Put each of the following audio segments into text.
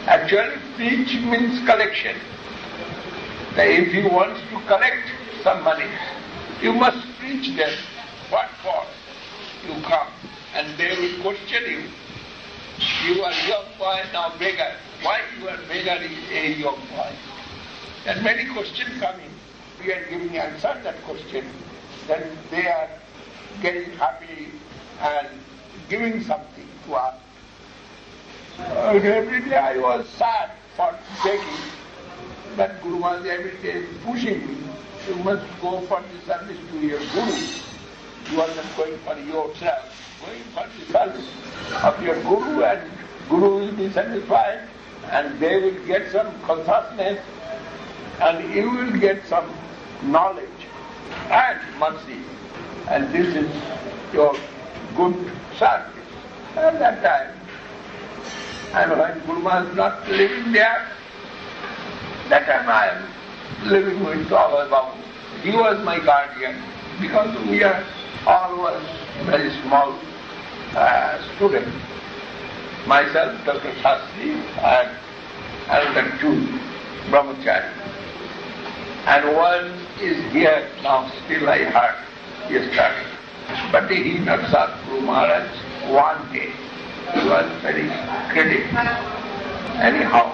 Actually, preach means collection. That if you want to collect some money, you must preach them. What for? You come and they will question you. You are young boy, now beggar. Why you are beggar is a young boy? And many questions come in. We are giving answer to that question. Then they are getting happy and giving something to us. Every day I was sad for taking. But Guru was every day pushing me. You must go for the service to your Guru. You are not going for yourself. Going for the service of your Guru, and Guru will be satisfied, and they will get some consciousness, and you will get some knowledge and mercy. And this is your good service. At that time, and when Guru was not living there, that time I am living with our Babu. He was my guardian, because we are all was very small students. Myself, Dr. Shastri, and another two, Brahmachari. And one is here now, still I heard yesterday. But he not saw Guru Maharaj one day. He was very critical. Anyhow,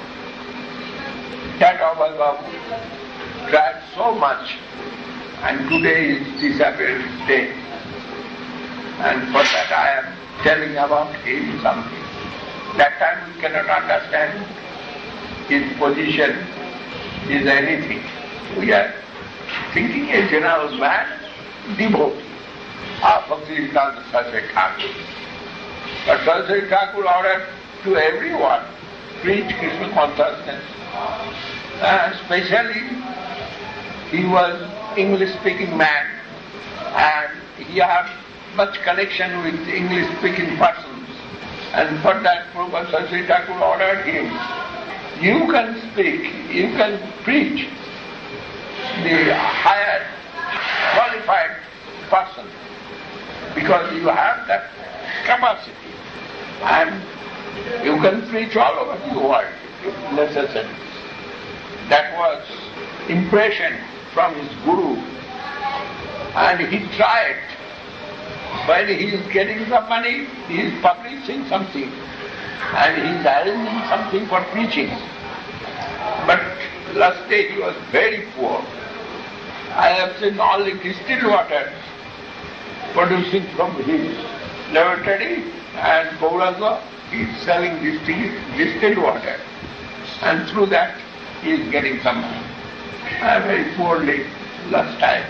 that our Babu tried so much, and today is disappeared day. And for that I am telling about him something. That time we cannot understand his position is anything. We are thinking a general man, devotee. Bhakti Siddhanta Saraswati Thakur. But Saraswati Thakur ordered to everyone preach Krishna consciousness. Especially, he was English-speaking man, and he had much connection with English-speaking persons. And for that purpose, Saraswati Thakur ordered him, you can speak, you can preach the higher qualified person, because you have that capacity, and you can preach all over the world if necessary. That was impression from his Guru, and he tried. When he is getting some money, he is publishing something, and he is arranging something for preaching. But last day he was very poor. I have seen only distilled water producing from his laboratory, and Gauranga is selling distilled water, and through that he is getting some money. I am very poorly last time.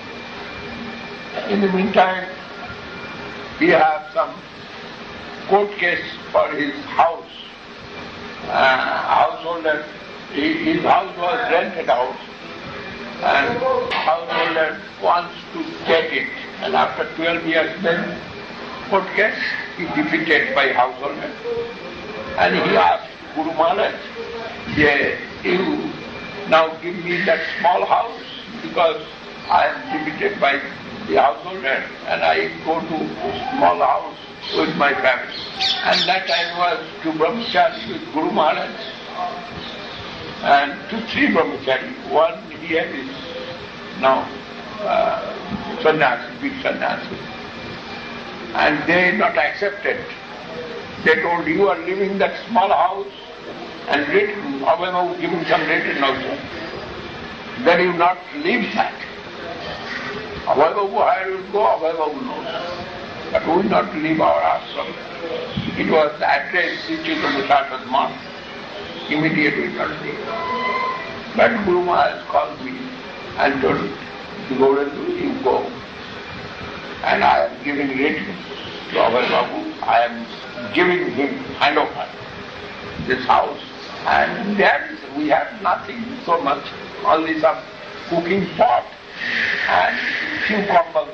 In the meantime, we have some court case for his house. Householder, his house was rented out, and householder wants to get it, and after 12 years then court case he defeated by householder, and he asked Guru Maharaj, you now give me that small house, because I am defeated by the householder and I go to a small house with my family. And that time was to Brahmachari with Guru Maharaj, and to three Brahmachari. One here is now sannyasi, big sannyasi. And they not accepted. They told, you are living that small house and written, Abhay giving some written also. Then you not leave that. Abhay Babu, where you will go, Abhay Babu knows. But we will not leave our ashram. It was the address which is on the Shatad month. Immediately not leave. But Guru Maharaj called me and told me, Gauranga, you go. And I am giving written to Abhay Babu. I am giving him handover this house. And there we have nothing so much, only some cooking pot and few combals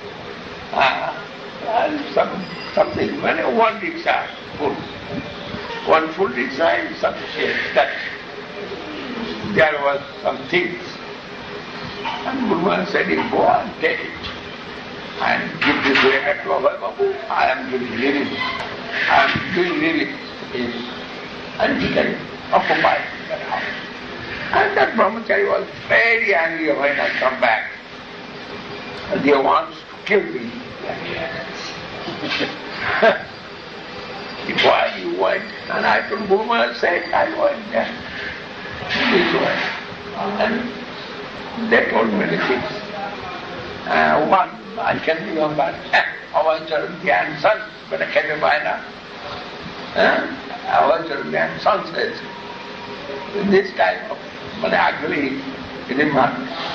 and something. When one rickshaw full, one full rickshaw is sufficient. That there was some things. And Guru Maharaj said, you go and take it and give this letter to Abhay Babu. I am doing living. I am doing living. and he can occupy that house. And that brahmachari was very angry when I come back. He wants to kill me. Why you went? And I told Burma said I went there. This way. And they told many things. One, I can remember, our grandson, but I can't remember now. Our grandson says, this type of ugly remark.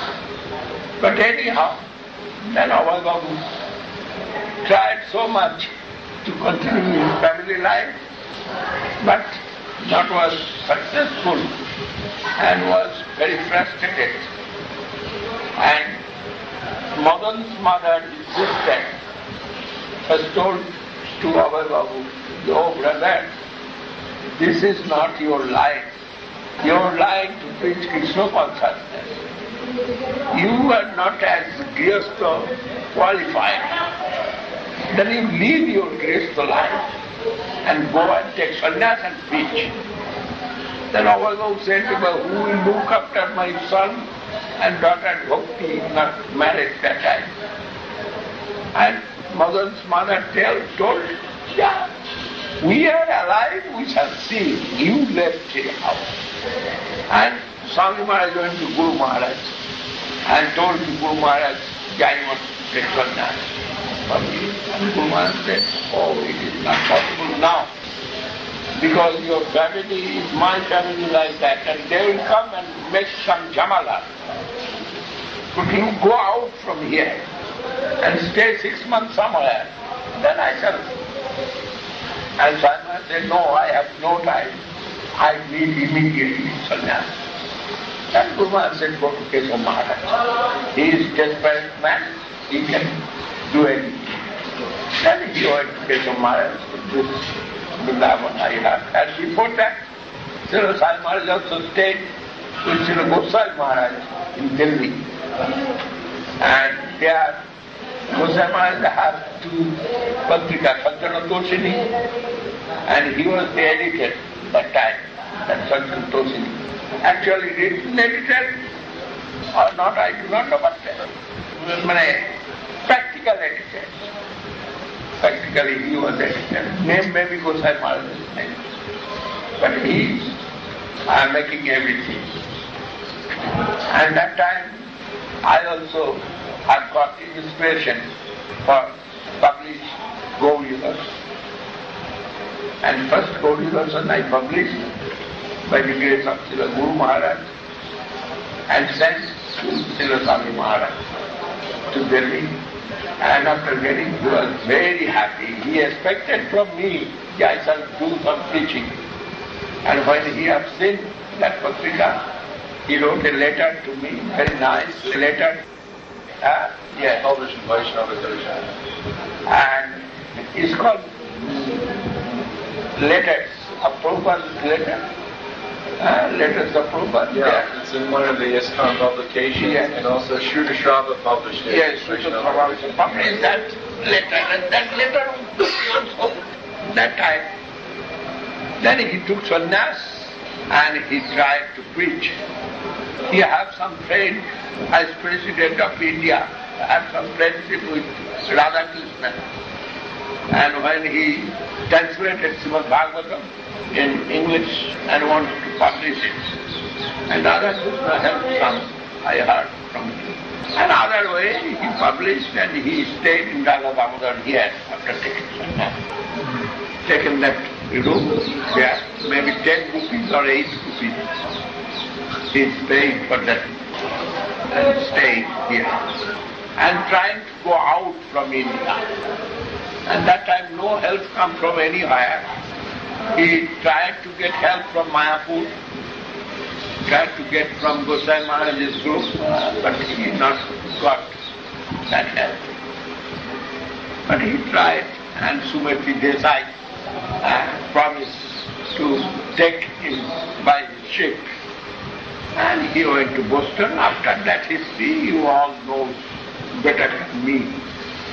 But anyhow, then our Babu tried so much to continue his family life, but not was successful and was very frustrated. And Madan's mother, his sister, has told to our Babu, "Oh brother, this is not your life. Your life to preach Krishna consciousness. You are not as Grihastha qualified. Then you leave your Grihastha life and go and take sannyas and preach." Then our Babu said, "Who will look after my son and daughter Bhakti, not married that time?" And Madan's mother told, "Yeah, we are alive, we shall see. You left your house." And Swami Maharaj went to Guru Maharaj and told Guru Maharaj, "I want to take sannyas." And Guru Maharaj said, "Oh, it is not possible now, because your family is my family like that, and they will come and make some jamala. But you go out from here and stay 6 months somewhere, then I shall." And Swami said, "No, I have no time. I need immediately sannyas." And Guru Maharaj said, "Go to Keshav Maharaj. He is desperate man, he can do anything." Then he went to Keshav Maharaj, this Vrindavan I heard. And before that, Srila Sai Maharaj also stayed with Srila Goswami Maharaj in Delhi. And there, Goswami Maharaj had two patrika, Sanjana Toshini, and he was the editor that time, that Sanjana Toshini. Actually written editor or not, I do not know, but practical editor. Practically he was editor. Name maybe Goswami Maharaj's name. But he is making everything. And that time I also had got inspiration for publish Gauriya. And first Gauriya I published by the grace of Srila Guru Maharaj and sent to Srila Swami Maharaj to Delhi. And after getting, he was very happy. He expected from me that I shall do some preaching. And when he had seen that patrika, he wrote a letter to me, very nice letter. Yes. Published in Vaishnava Darshan. And it's called Letters of Prabhupada's Letter. Letters of Prabhupada. Yeah, it's in one of the ISKCON publications, yes. And also Shuddha Shrava published it. Yes, Shuddha Shrava published that letter, and that letter also, that time. Then he took sannyas and he tried to preach. He had some friend as President of India, had some friendship with Radha Krishna. And when he translated Srimad Bhagavatam in English and wanted to publish it, and Radha Krishna helped some, I heard from him. Another way he published and he stayed in Radha Damodar here after taking sannyas. Taken that room there, maybe 10 rupees or 8 rupees. He is paying for that and staying here. And trying to go out from India. And that time no help come from anywhere. He tried to get help from Mayapur, tried to get from Goswami Maharaj's group, but he not got that help. But he tried, and Sumati Desai promised to take him by the ship. And he went to Boston. After that history, you all know better than me.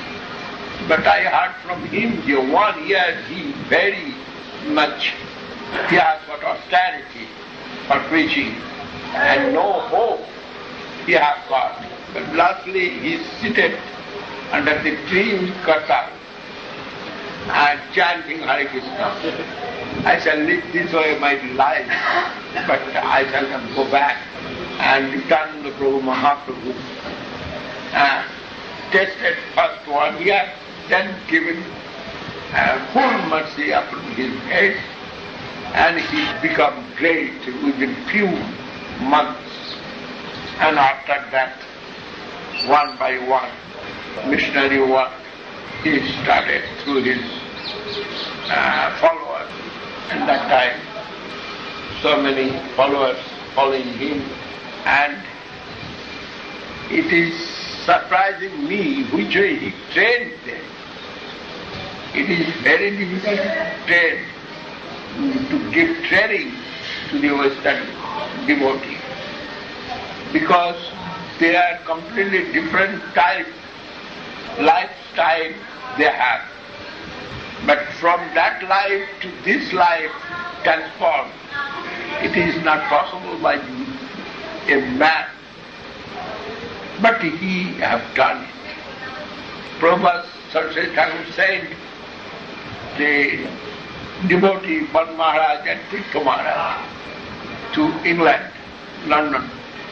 But I heard from him, the 1 year he very much He has got austerity for preaching and no hope he has got. But lastly he is seated under the tree in Kartal and chanting Hare Krishna. I shall live this way my life, but I shall not go back and return the Prabhu Mahaprabhu. Tested first 1 year, then given full mercy upon his head, and he became great within few months. And after that, one by one, missionary work, he started through his followers. At that time, so many followers following him, and it is surprising me which way he trained them. It is very difficult to train, to give training to the Western devotee, because they are completely different type lifestyle they have. But from that life to this life transformed, it is not possible by a man. But he have done it. Prabhupada Saraswati Thakur said, the devotee Ban Maharaj and Tirtha Maharaj to England, London.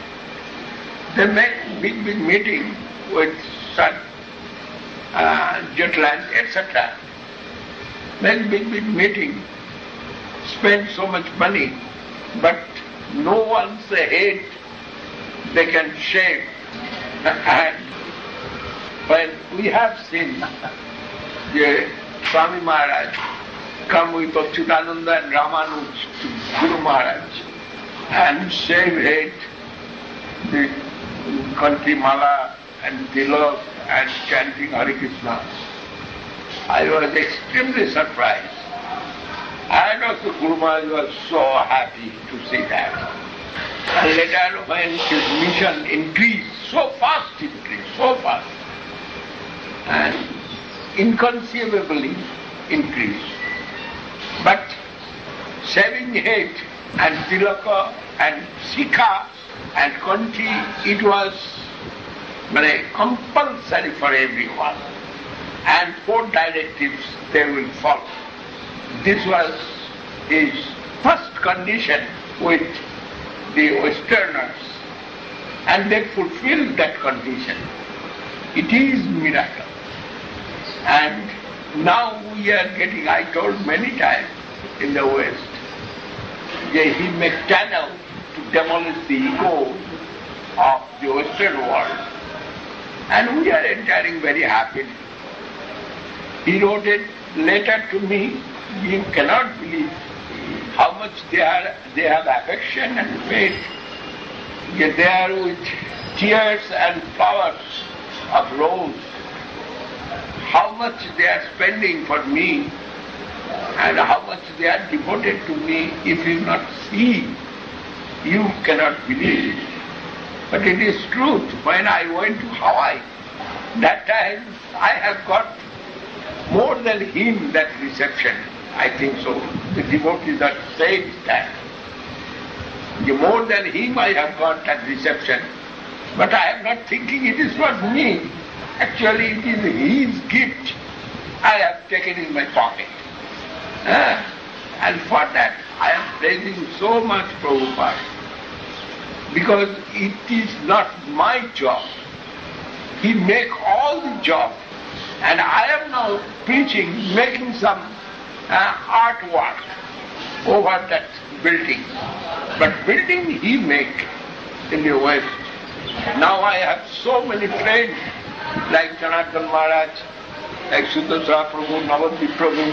They make big meeting with Sir Jetland, etc. Make big meeting, spend so much money, but no one's head they can shave. And when we have seen the Swami Maharaj come with Achyutananda and Ramanuj to Guru Maharaj and shave head, the Kanti Mala and Tilak and chanting Hare Krishna, I was extremely surprised. And also Guru Maharaj was so happy to see that. And later when his mission increased, so fast, and inconceivably increased. But shaving head and tilaka and sikha and kanti, it was compulsory for everyone. And 4 directives they will follow. This was his first condition with the Westerners, and they fulfilled that condition. It is miracle. And now we are getting, I told many times in the West, he made tunnel to demolish the ego of the Western world. And we are entering very happily. He wrote a letter to me. You cannot believe how much they have affection and faith. They are with tears and flowers of rose. How much they are spending for me and how much they are devoted to me. If you not see, you cannot believe it. But it is truth. When I went to Hawaii, that time I have got more than him that reception. I think so. The devotees are saying that. More than him I have got that reception. But I am not thinking it is not me. Actually it is his gift I have taken in my pocket. And for that I am praising so much Prabhupada. Because it is not my job. He make all the job. And I am now preaching, making some artwork over that building. But building he make in the West. Now I have so many friends like Janardhan Maharaj, like Suddhaswami Prabhu, Navadvip Prabhu,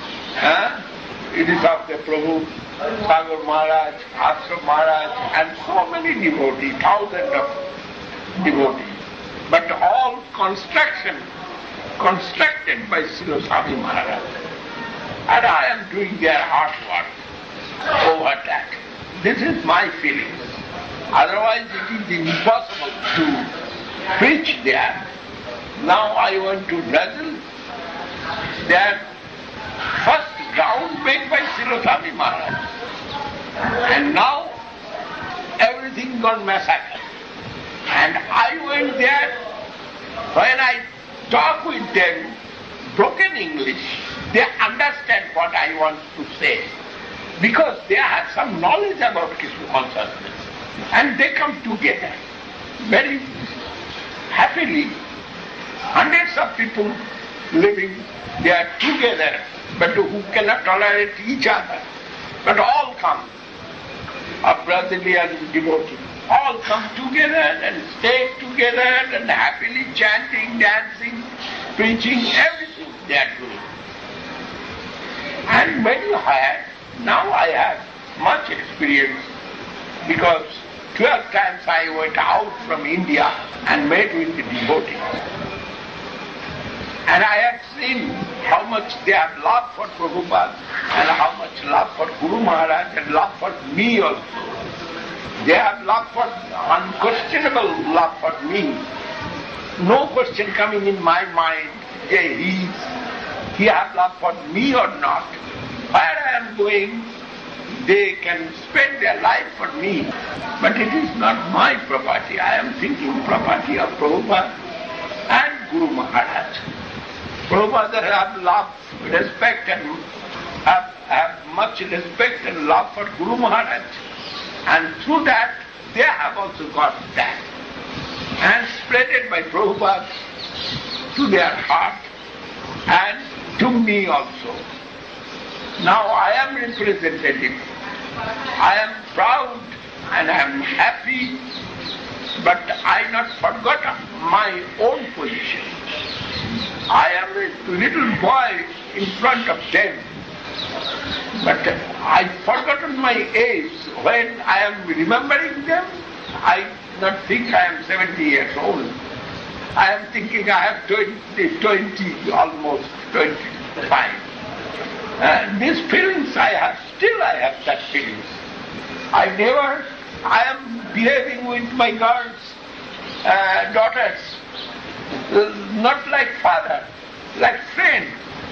Idisapte Prabhu, Sagar Maharaj, Ashram Maharaj, and so many devotees, thousands of devotees. But all constructed by Srila Swami Maharaj. And I am doing their artwork over that. This is my feelings. Otherwise it is impossible to preach there. Now I went to Brazil. Their first ground made by Srila Maharaj. And now everything gone massacred. And I went there, when I talk with them, broken English, they understand what I want to say. Because they have some knowledge about Krishna consciousness. And they come together very happily. Hundreds of people living there together, but who cannot tolerate each other. But all come, of brotherly and devotee. All come together and stay together and happily chanting, dancing, preaching, everything they are doing. And when you had, now I have much experience because 12 times I went out from India and met with the devotees. And I have seen how much they have love for Prabhupada and how much love for Guru Maharaj and love for me also. They have love for, unquestionable love for me. No question coming in my mind, he have love for me or not. Where I am going, they can spend their life for me. But it is not my property. I am thinking property of Prabhupada and Guru Maharaj. Prabhupada have love, respect and have much respect and love for Guru Maharaj. And through that, they have also got that. And spread it by Prabhupada to their heart and to me also. Now I am representative. I am proud and I am happy, but I not forgotten my own position. I am a little boy in front of them, but I forgotten my age. When I am remembering them, I not think I am 70 years old. I am thinking I have 20, almost 25. These feelings I have, still I have such feelings. I am behaving with my girls, daughters, not like father, like friend.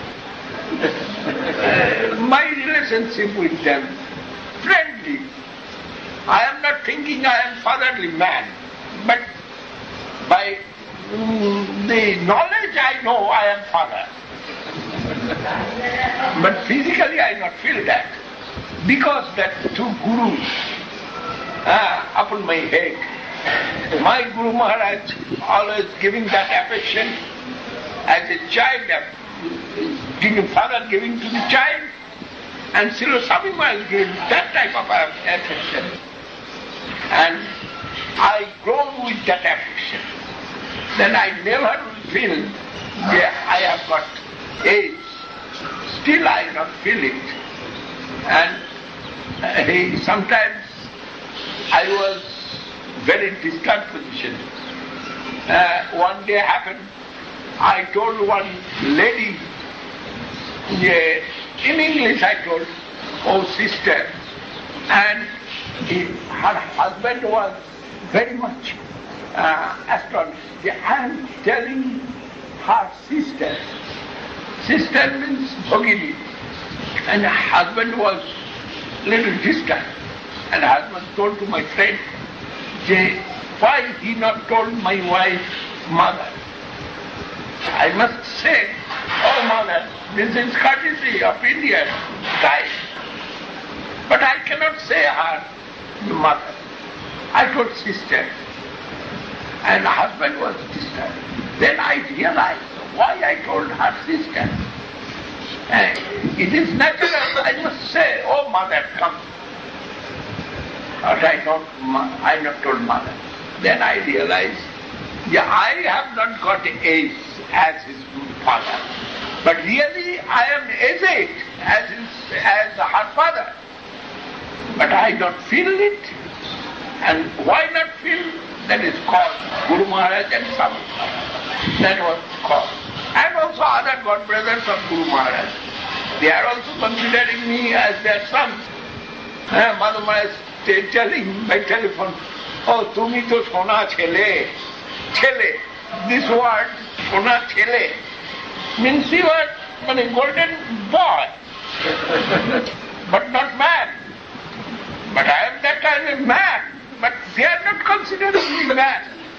My relationship with them, friendly. I am not thinking I am fatherly man, but by the knowledge I know I am father. But physically I not feel that. Because that two gurus upon my head, my Guru Maharaj always giving that affection as a child, father giving to the child, and Srila Swami Maharaj giving that type of affection. And I grown with that affection. Then I never will feel that I have got age. Still I not feel it. And sometimes I was very disturbed position. One day happened, I told one lady, in English I told, oh sister, and her husband was very much astonished. I am telling her sister. Sister means Bhagini. And her husband was little distant. And husband told to my friend, why he not told my wife, mother? I must say, oh mother, this is courtesy of Indian type. But I cannot say her, mother. I told sister. And husband was distant. Then I realized why I told her sister. It is natural, I must say, oh mother, come. But I not told mother. Then I realized, I have not got age as his father. But really I am aged as her father. But I don't feel it. And why not feel? That is called Guru Maharaj and Swami. That was called. And also other god brothers of Guru Maharaj. They are also considering me as their son. Madhu Maharaj telling by telephone, oh, tumi to sona chele. Chele. This word, sona chele, means you are a golden boy. but not man. But I am that kind of man. But they are not considering me man.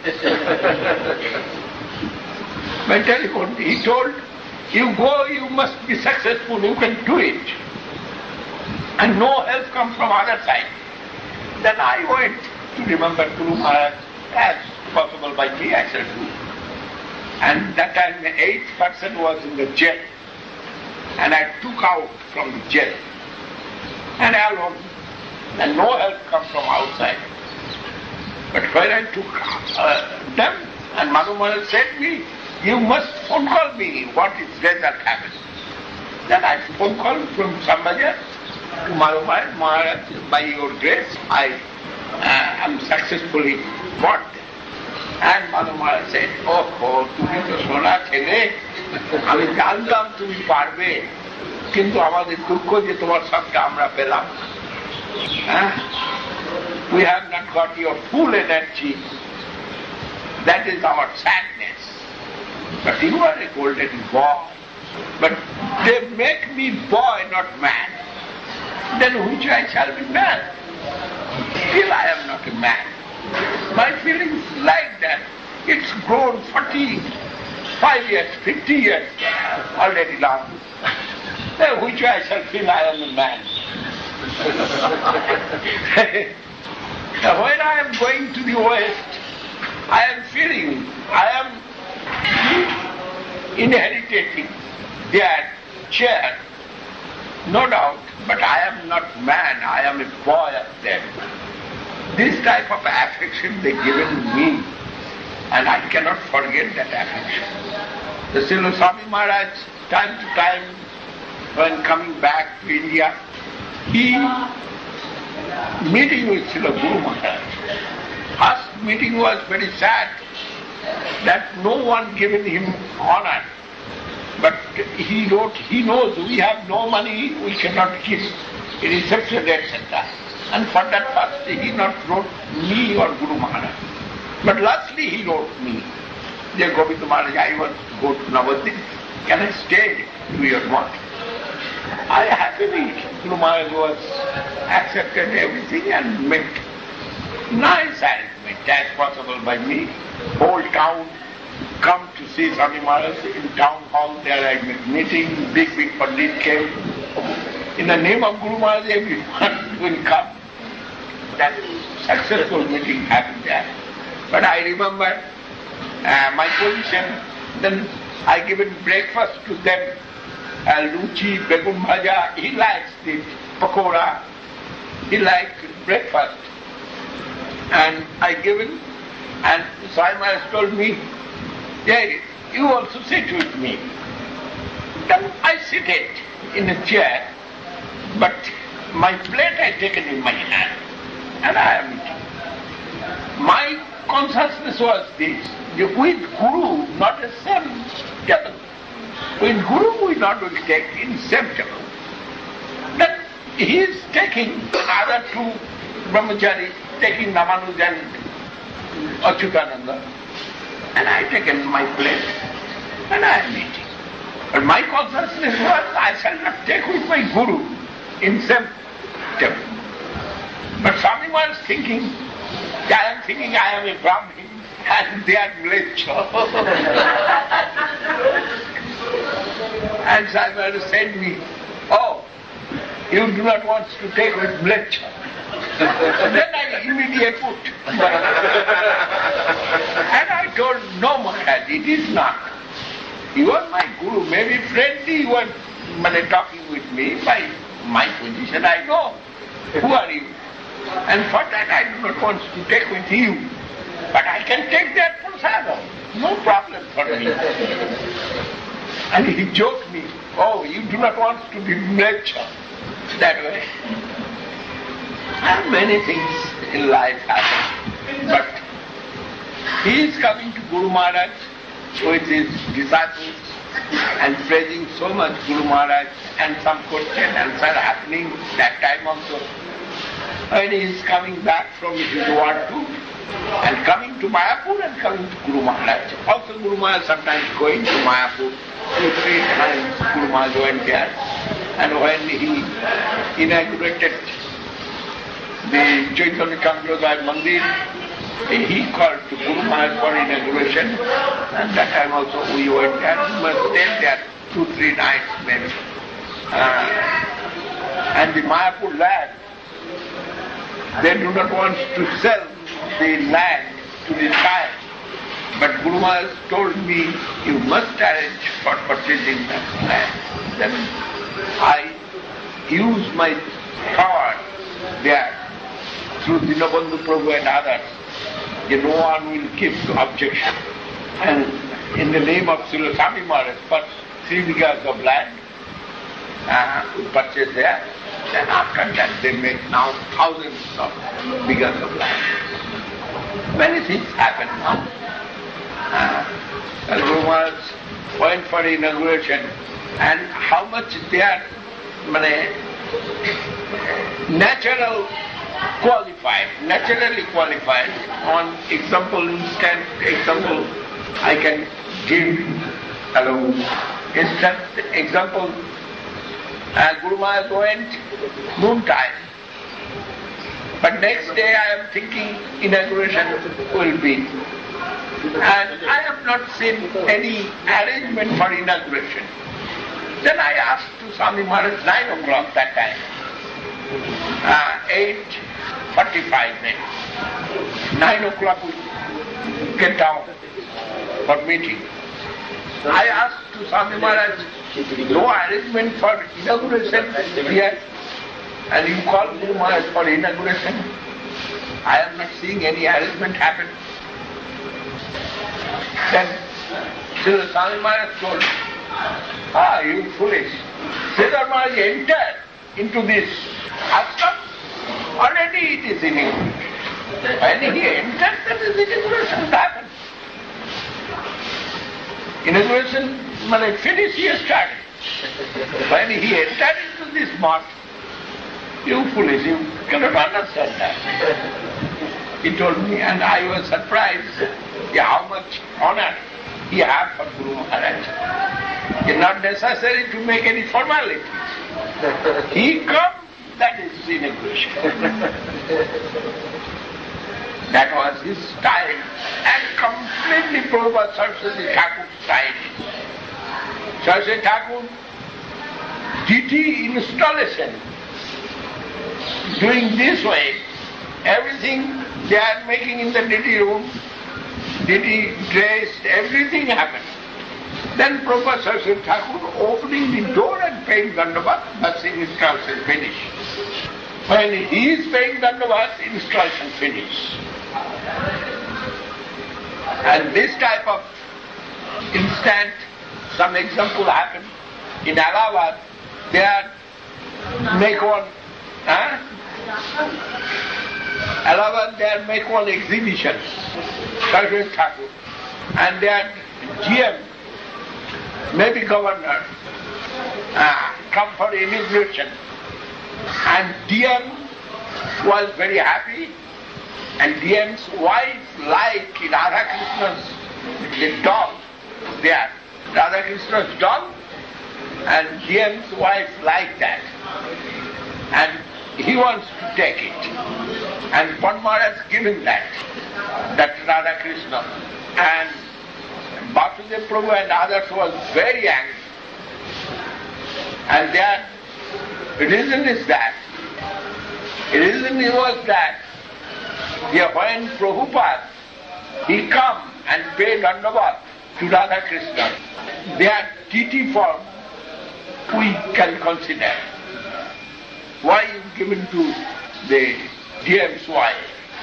By telephone, he told, you go, you must be successful, you can do it. And no help comes from other side. Then I went to remember Guru Maharaj as possible by me, I shall do. And that time the 8th person was in the jail. And I took out from the jail. And alone. And no help comes from outside. But when I took them, and Madhu Maharaj said me, you must phone call me what is result happens. Then I phone call from Sambaja to Madhu Maharaj, by your grace, I am successfully got there. And Madhu Maharaj said, oh, তুমি তো সোনা ছেলে, আমি জানতাম তুমি পারবে, কিন্তু আমাদের দুঃখ যে তোমার সবটা আমরা পেলাম। We have not got your full energy. That is our sadness. But you are a golden boy. But they make me boy, not man. Then which I shall be man? Still I am not a man. My feelings like that. It's grown 45 years, 50 years already long. Then which I shall feel I am a man. When I am going to the West, I am feeling, I am inheriting their chair, no doubt, but I am not man, I am a boy of them. This type of affection they given me, and I cannot forget that affection. The Srila Swami Maharaj, time to time, when coming back to India, he meeting with Srila Guru Maharaj. First meeting was very sad, that no one given him honor. But he wrote, he knows we have no money, we cannot give reception, etc. And for that first he not wrote me or Guru Maharaj. But lastly he wrote me, Dear Govinda Maharaj, I want to go to Navadvip. Can I stay to your month? I happily, Guru Maharaj was accepted everything and met nice arrangement as possible by me. Whole town come to see Swami Maharaj in town hall. There I met meeting, big Pandit came. In the name of Guru Maharaj, everyone will come. That successful meeting happened there. But I remember my position, then I given breakfast to them. Luchi, begun bhaja, he likes the pakora, he likes breakfast. And I given, and Swami Maharaj told me, yeah, you also sit with me. Then I seated in a chair, but my plate I taken in my hand, and I am eating. My consciousness was this, with Guru, not the same table. With Guru we not will take in same table. Then he is taking another two brahmacharis, taking Ramanuj and Achyutananda, and I taken my plate and I am eating. But my consciousness was I shall not take with my Guru in same table. But Swami was thinking, I am thinking I am a Brahmin and they are Mleccha. And Swami said me, oh, you do not want to take with Mleccha. Then I immediately put. And I told, no Maharaj, it is not. You are my Guru, maybe friendly you are talking with me by my position, I know. Who are you? And for that I do not want to take with you. But I can take that prasadam. No problem for me. And he joked me, oh, you do not want to be Mleccha. That way. And many things in life happen. But he is coming to Guru Maharaj with his disciples and praising so much Guru Maharaj, and some question and answer happening that time also. When he is coming back from his world tour and coming to Mayapur and coming to Guru Maharaj. Also Guru Maharaj sometimes going to Mayapur 2-3 times Guru Maharaj went there. And when he inaugurated the Chaitanya Sampradaya Mandir, he called to Guru Maharaj for inauguration, and that time also we went there. We must stay there 2-3 nights maybe. And the Mayapur land, they do not want to sell the land to the child. But Guru Maharaj told me, you must arrange for purchasing that land. Then I use my power there through Dinabandhu Prabhu and others. No one will give objection. And in the name of Srila Swami Maharaj, first 3 bighas of land we purchased there. Then after that they make now thousands of bighas of land. Many things happen now. Guru Maharaj went for inauguration, and how much they are naturally qualified. On instant example I can give. Instant example, Guru Maharaj went noontime. But next day I am thinking inauguration will be. And I have not seen any arrangement for inauguration. Then I asked to Swami Maharaj 9 o'clock that time. 8:45 then. 9 o'clock we get down for meeting. I asked to Swami Maharaj, no arrangement for inauguration here, and you call Guru Maharaj for inauguration. I am not seeing any arrangement happen. Then Srila Swami Maharaj told, you foolish. Sridhar Maharaj entered into this ashram, already it is inaugurated. When he entered, then the inauguration happened. Inauguration, finish, he started. When he entered into this mosque, you foolish, you cannot understand that. He told me, and I was surprised how much honor he had for Guru Maharaj. It is not necessary to make any formalities. He comes, that is inauguration. That was his style, and completely Prabhupada Saraswati Thakur's style. Saraswati Thakur, deity installation, doing this way, everything they are making in the deity room, deity dressed, everything happened. Then Prabhupada Saraswati Thakur opening the door and paying Dandavat, that's the installation finished. When he is paying Dandavat, installation finished. And this type of instant, some example happened. In Allahabad, they are make one, Allahabad, they are make one exhibition, Saraswati Thakur, and their GM, maybe governor, come for inauguration. And DM was very happy, and DM's wife like Radha Krishna's the doll there. Radha Krishna's doll, and DM's wife liked that. And he wants to take it. And Padma has given that Radha Krishna. And Basudev Prabhu and others was very angry. And their reason is that, when Prabhupada, he come and pay Dandavat to Radha Krishna, their deity form we can consider. Why is given to the DM's wife?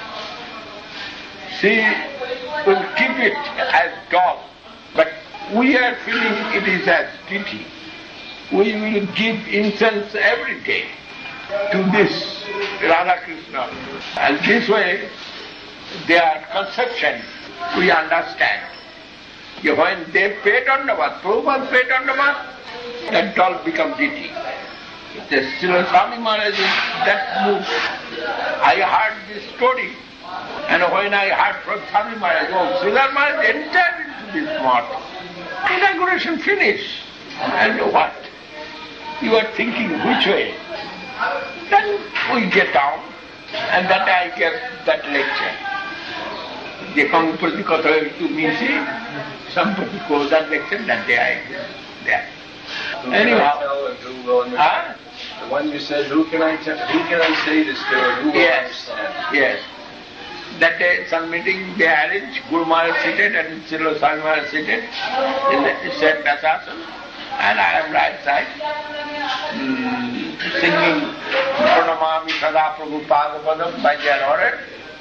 She will keep it as doll, but we are feeling it is as deity. We will give incense every day to this Radha Krishna. And this way, their conception, we understand. When they pay Dandavat, Prabhupada pay Dandavat, that doll becomes deity. The Srila Swami Maharaj in that mood. I heard this story, and when I heard from Swami Maharaj, Srila Maharaj entered into this mosque. Inauguration finished. And what? You are thinking which way? Then we get down, and that I gave that lecture. The Kongpati Katha to me say, somebody goes that lecture, that day I gave that. Anyhow. The one you said, who can I say this to? Who will understand? Yes. That day, some meeting they arranged, Guru Maharaj seated and Srila Swami Maharaj seated in the said Dasasana, and I am right side, singing Pranamami Sada Prabhu Padapadam by their order.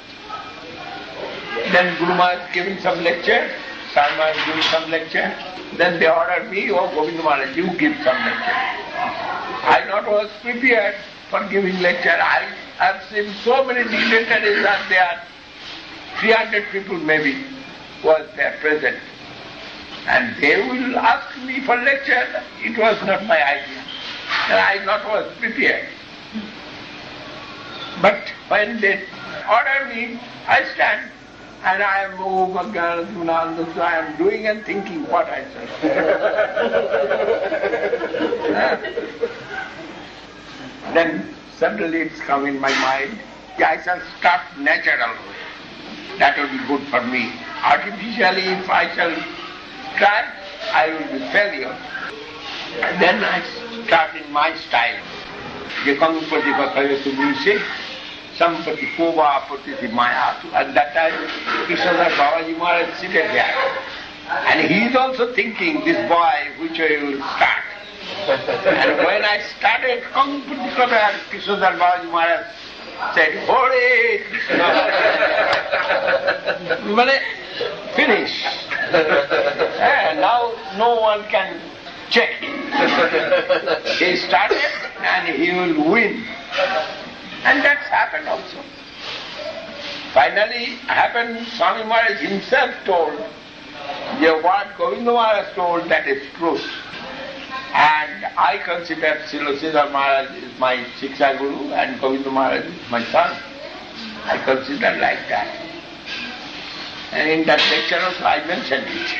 Then Guru Maharaj giving some lecture, Swami Maharaj giving some lecture. Then they ordered me, oh Govinda Maharaj, you give some lecture. I not was prepared for giving lecture. I have seen so many dignitaries are there. 300 people maybe was there present. And they will ask me for lecture. It was not my idea. And I not was prepared. But when they order me, I stand. And I am, oh Bhagwan, I am doing and thinking what I say. Then suddenly it's come in my mind, I shall start natural way. That will be good for me. Artificially, if I shall try, I will be failure. And then I start in my style. Je Kongpati Katha to me say, Sampati Kova Patiti Mayatu. At that time, Krishnadas Babaji Maharaj seated there. And he is also thinking, this boy, which way will start. And when I started Kongpati Katha, Krishnadas Babaji Maharaj said, Hare Krishna. Finish. And now no one can check him. He started and he will win. And that's happened also. Finally happened, Swami Maharaj himself told, what Govinda Maharaj told, that is truth. And I consider Srila Sridhar Maharaj is my Shiksha Guru and Govinda Maharaj is my son. I consider like that. And in that lecture also I mentioned it.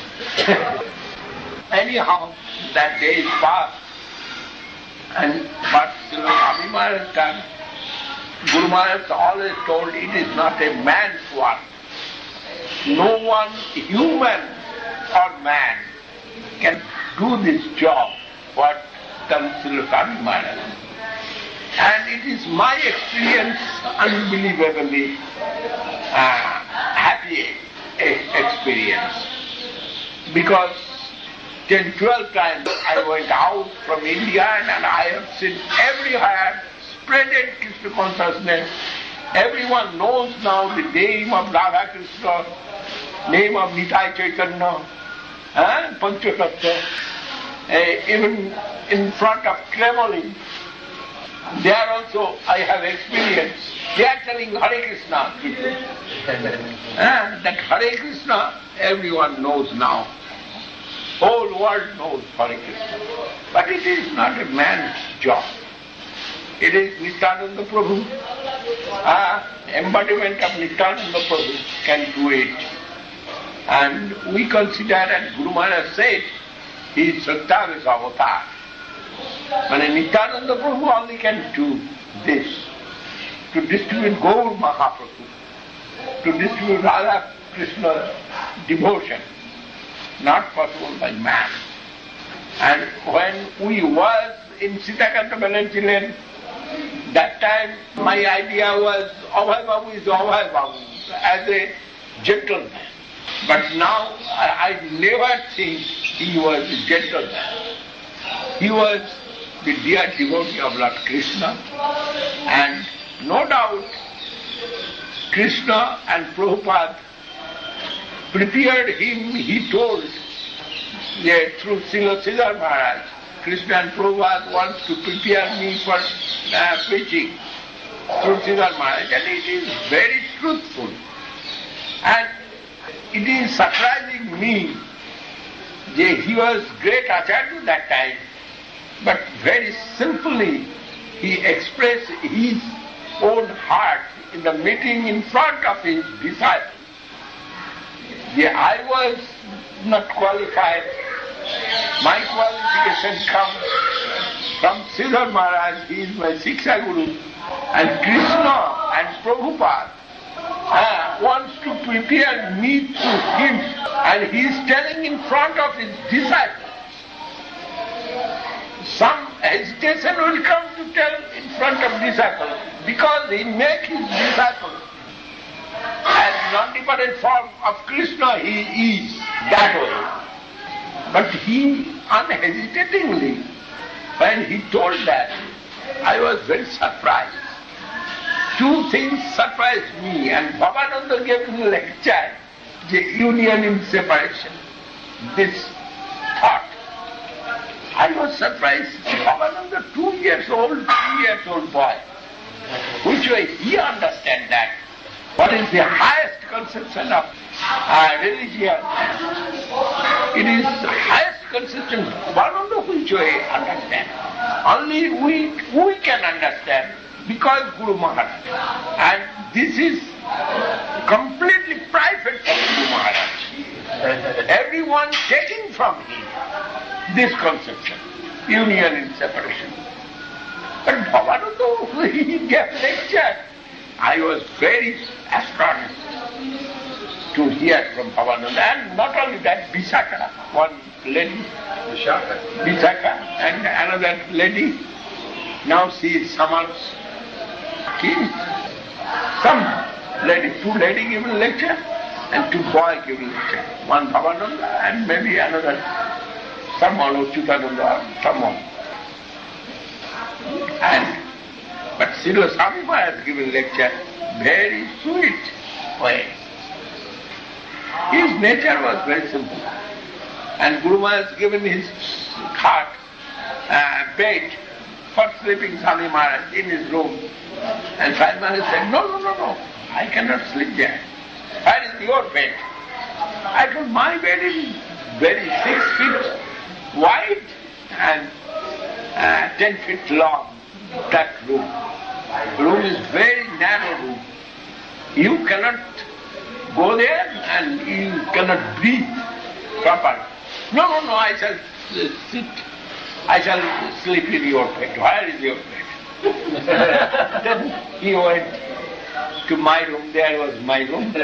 Anyhow, that day is past. And what Srila Swami Maharaj done, Guru Maharaj always told it is not a man's work. No one, human or man, can do this job, what done Srila Swami Maharaj. And it is my experience, unbelievably happy experience. Because 10, 12 times I went out from India and I have seen everywhere spreaded Krishna consciousness. Everyone knows now the name of Radha Krishna, name of Nitai Chaitanya, Panchatattva. Even in front of Kremlin, there also I have experience. They are telling Hare Krishna. That Hare Krishna everyone knows now. Whole world knows Hare Krishna. But it is not a man's job. It is Nityananda Prabhu. Embodiment of Nityananda Prabhu can do it. And we consider, and Guru Maharaj said, he is Sattva's avatar. And Nityananda Prabhu only can do this, to distribute Gaur Mahaprabhu, to distribute Radha Krishna devotion, not possible by man. And when we was in Sitakanta Banerjee Lane, that time my idea was Abhay Babu is Abhay Babu as a gentleman. But now I never think he was a gentleman. He was the dear devotee of Lord Krishna, and no doubt Krishna and Prabhupada prepared him, he told, through Srila Sridhar Maharaj, Krishna and Prabhupada wants to prepare me for preaching through Sridhar Maharaj, and it is very truthful. And it is surprising me that he was great Acharya that time, but very simply he expressed his own heart in the meeting in front of his disciples. I was not qualified. My qualification comes Sridhar Maharaj, he is my Siksha Guru, and Krishna and Prabhupada wants to prepare me to him, and he is telling in front of his disciples. Some hesitation will come to tell in front of disciples, because he makes his disciples as non-dependent form of Krishna, he is that way. But he unhesitatingly, when he told that, I was very surprised. Two things surprised me, and Bhavananda gave me a lecture, the union in separation, this thought. I was surprised. Bhavananda, 2 years old, 3 years old boy, which way he understand that? What is the highest conception of religion? It is the highest conception. Bhavananda, which way understand? Only we can understand, because Guru Maharaj. And this is completely private from Guru Maharaj. Everyone taking from him this conception, union in separation. But Bhavananda, he gave lecture. I was very astonished to hear from Bhavananda. And not only that, Visakha, one lady, Visakha, and another lady, now she is Samar's king. Some lady, two ladies giving lecture, and two boys giving lecture. One Bhavananda and maybe another, someone, Achyutananda, someone. But Srila Swami Maharaj given lecture, very sweet way. His nature was very simple. And Guru Maharaj given his cot, bed for sleeping Swami Maharaj in his room. And Swami Maharaj said, no, I cannot sleep there. Where is your bed? I told, my bed is very 6 feet wide and 10 feet long, that room. Room is very narrow room. You cannot go there and you cannot breathe properly. No, I shall sit. I shall sleep in your bed. Where is your bed? Then he went to my room. There was my room.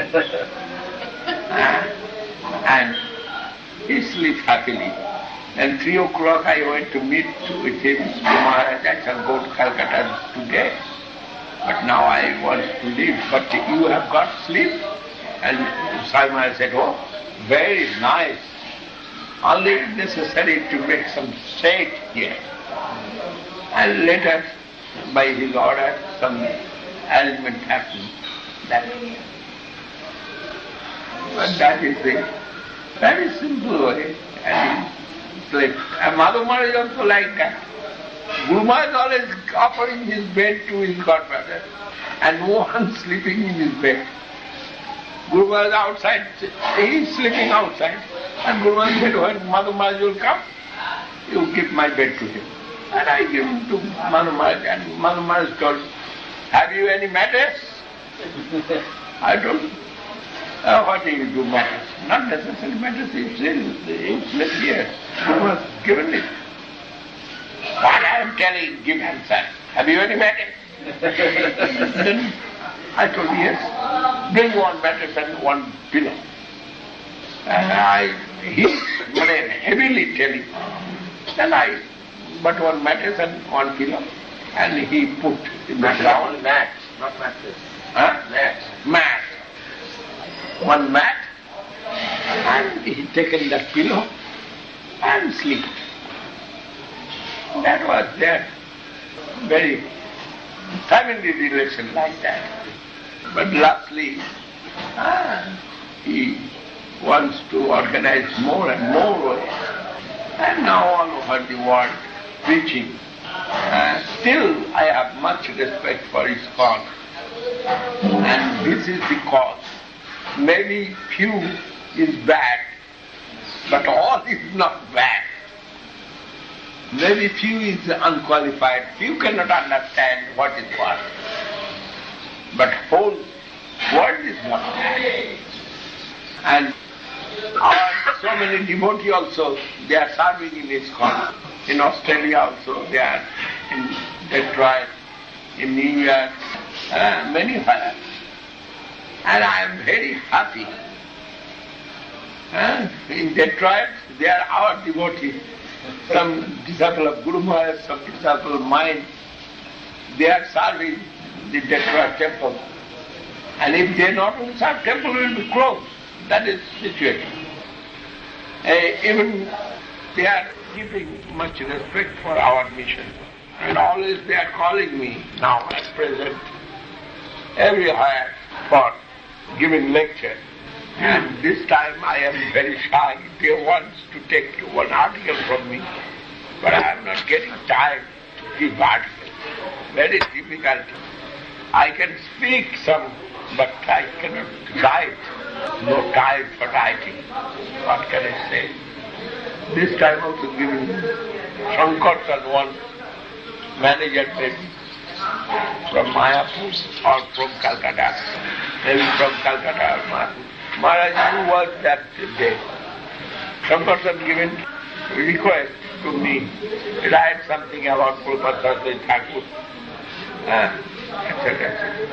And he slept happily. And 3 o'clock I went to meet with him. Maharaj, I shall go to Calcutta today. But now I want to leave. But you have got sleep? And Swami Maharaj said, oh, very nice. Only necessary to make some shade here. And later, by his order, some arrangement happened. But that is the very simple way. And he slept. And Madhav Maharaj is also like that. Guru Maharaj is always offering his bed to his godbrother, and no one sleeping in his bed. Guru Maharaj is outside, he is sleeping outside, and Guru Maharaj said, when Madhav Maharaj will come, you give my bed to him. And I give him to Madhav Maharaj, and Madhav Maharaj told, have you any mattress? I told him, what do you do mattress? Not necessarily mattress, you sleep here. Guru Maharaj has given it. What I am telling, give answer. Have you any mattress? Then I told him, yes. Bring one mattress and one pillow. And he heavily telling. Then but one mattress and one pillow. And he put in the ground. Mat, not mattress. Mat. One mat. And he taken that pillow and sleep. That was their very family relation like that. But lastly, he wants to organize more and more ways. And now all over the world preaching. Still I have much respect for his cause. And this is the cause. Maybe few is bad, but all is not bad. Maybe few is unqualified, few cannot understand what is what. But whole world is not bad. And so many devotees also, they are serving in ISKCON. In Australia also, they are in Detroit, in New York, many fires. And I am very happy. In Detroit, they are our devotees. Some disciple of Guru Maharaj, some disciple of mine, they are serving the Detroit temple. And if they not will serve, temple will be closed. That is the situation. Even they are giving much respect for our mission. And always they are calling me now at present everywhere for giving lecture. And this time I am very shy. They want to take one article from me, but I am not getting time to give articles. Very difficult. I can speak some, but I cannot write. No time for writing. What can I say? This time also giving Shankarsan one manager maybe from Mayapur or from Calcutta. Maybe from Calcutta or Mayapur. Maharaj, who was that day? Shankarsan given request to me, write something about Prabhupada Thakur, etc.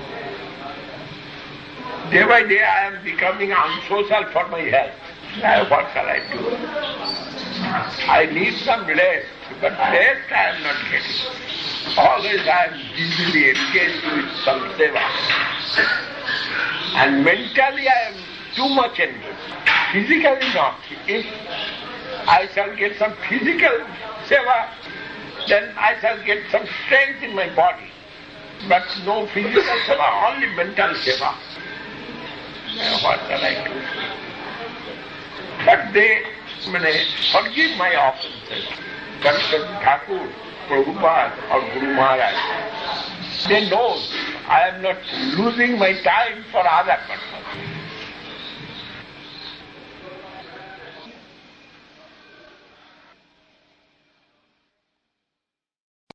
Day by day I am becoming unsocial for my health. What shall I do? I need some rest, but rest I am not getting. Always I am busily engaged with some seva. And mentally I am too much engaged. Physically not. If I shall get some physical seva, then I shall get some strength in my body. But no physical seva, only mental seva. What shall I do? But they forgive my offenses. Shankarsan Thakur, Prabhupada or Guru Maharaj, they know I am not losing my time for other purposes.